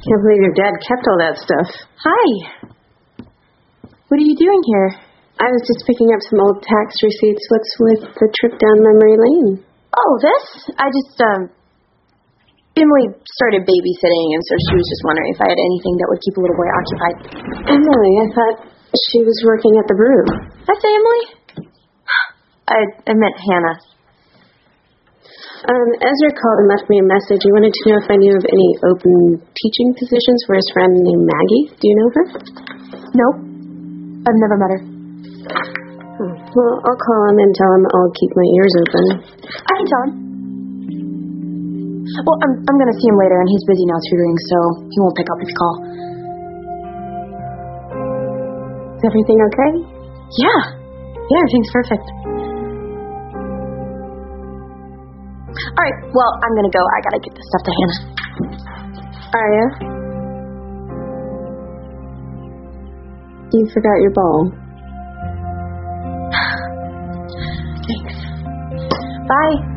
Can't believe your dad kept all that stuff. Hi. What are you doing here? I was just picking up some old tax receipts. What's with the trip down memory lane? Oh, this? Emily started babysitting, and so she was just wondering if I had anything that would keep a little boy occupied. Emily, I thought she was working at the brew. Did I say Emily? I meant Hannah. Ezra called and left me a message. He wanted to know if I knew of any open teaching positions for his friend named Maggie. Do you know her? Nope. I've never met her. Well, I'll call him and tell him I'll keep my ears open. I can tell him. Well, I'm going to see him later, and he's busy now tutoring, so he won't pick up if you call. Is everything okay? Yeah, everything's perfect. All right, well, I'm going to go. I got to get this stuff to Hannah. Aria? You forgot your ball. Thanks. Bye.